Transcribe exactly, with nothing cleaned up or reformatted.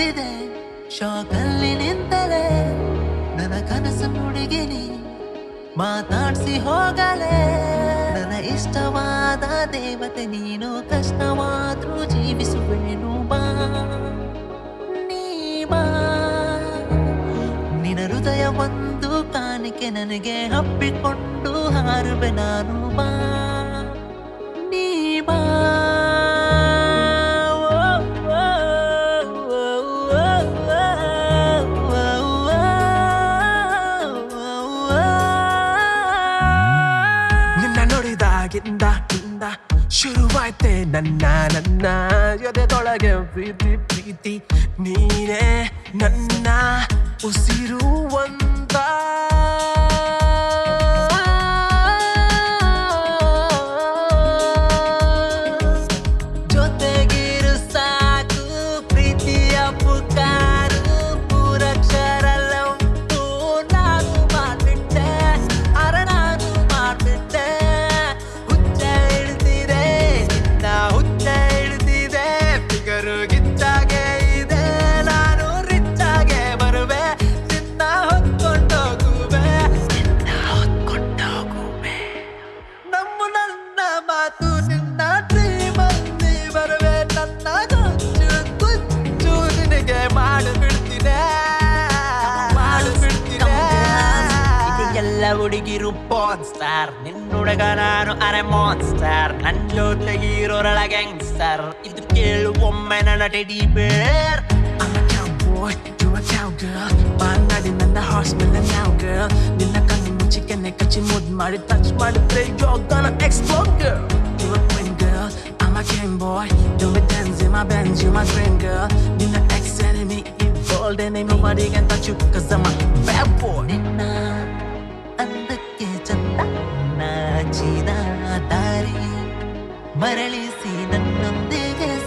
ನುಡಿದೆ ಶಾಕಲ್ಲಿ ನಿಂತಲೆ ನನ್ನ ಕನಸು ನುಡಿಗಿನಿ ಮಾತಾಡ್ಸಿ ಹೋಗಲೇ ನನ್ನ ಇಷ್ಟವಾದ ದೇವತೆ ನೀನು ಕಷ್ಟವಾದ್ರೂ ಜೀವಿಸುವೆನು ಬಾ ನೀ ಬಾ ನಿನ್ನ ಹೃದಯ ಒಂದು ಕಾಣಿಕೆ ನನಗೆ ಹಬ್ಬಿಕೊಂಡು ಹಾರುವೆ ನಾನು ಬಾ ನೀ ಬಾ ಗಿಂದ ಗಿಂದ ಶುರುವಾಯ್ತೆ ನನ್ನ ನನ್ನ ಎದೆದೊಳಗೆ ಪ್ರೀತಿ ಪ್ರೀತಿ ನೀನೇ ನನ್ನ ಉಸಿರು ಒಂದ ಜೊತೆಗಿರು ಸಾಕು ಪ್ರೀತಿಯ ಪುಕಾರು ಪೂರಕ್ಷರಲ್ಲ ಉಂಟು ನಾನು ಮಾಡ್ಬಿಟ್ಟೆ ಅರ ನಾನು ಮಾಡ್ಬಿಟ್ಟೆ ಗಿಚ್ಚಾಗೆ ಇದೆ ನಾನು ರಿಚ್ಚಾಗೆ ಬರುವೆ ನಿನ್ನ ಹೊತ್ಕೊಂಡೋಗುವೆ ನಿನ್ನ ಹೊತ್ಕೊಂಡೋಗುವೆ ನಮ್ಮ ನನ್ನ ಮಾತು ನಿನ್ನ ಡ್ರೀಮಲ್ಲಿ ಬರುವೆ ನನ್ನ ಗೊಚ್ಚು ಗುಚ್ಚು ನಿನಗೆ ಮಾಡು ಬಿಡ್ತೀನಿ ಮಾಡು ಬಿಡ್ತೀನಿ ಎಲ್ಲ ಹುಡುಗಿರು ಪಾನ್ಸ್ಟಾರ್ ನಿನ್ನುಡುಗ ನಾನು ಅರೆ ಮಾನ್ಸ್ಟಾರ್ ನನ್ ಜೊತೆಗಿರೋರಳ ಗ್ಯಾಂಗ್ಸ್ಟರ್ ಇದು ಕೇಳು ಒಮ್ಮೆ ನನ್ನ ಟೆಡಿ ಬೇರ್ I'm a cowboy, you're a cowgirl ಮಾರ್ನಾಡಿ ನನ್ನ ಹಾರ್ಸ್ ಮೇಲೆ now girl ನಿನ್ನ ಕಣ್ಣು ಮುಚ್ಚಿ ಕೆನ್ನೆ ಕಚ್ಚಿ ಮುದ್ದು ಮಾಡಿ ಟಚ್ ಮಾಡಿದ್ರೆ you're gonna explode girl You're a queen girl, I'm a king boy Do me dance in my Benz, you're my dream girl ನಿನ್ನ ex enemy involved and ain't nobody can touch you cause I'm a bad boy ನಿನ್ನ ಅಂದಕ್ಕೆ ಚಂದ ನಾಚಿದ ದಾರಿ ಮರಳಿಸಿ ನನ್ನೊಂದಿಗೆ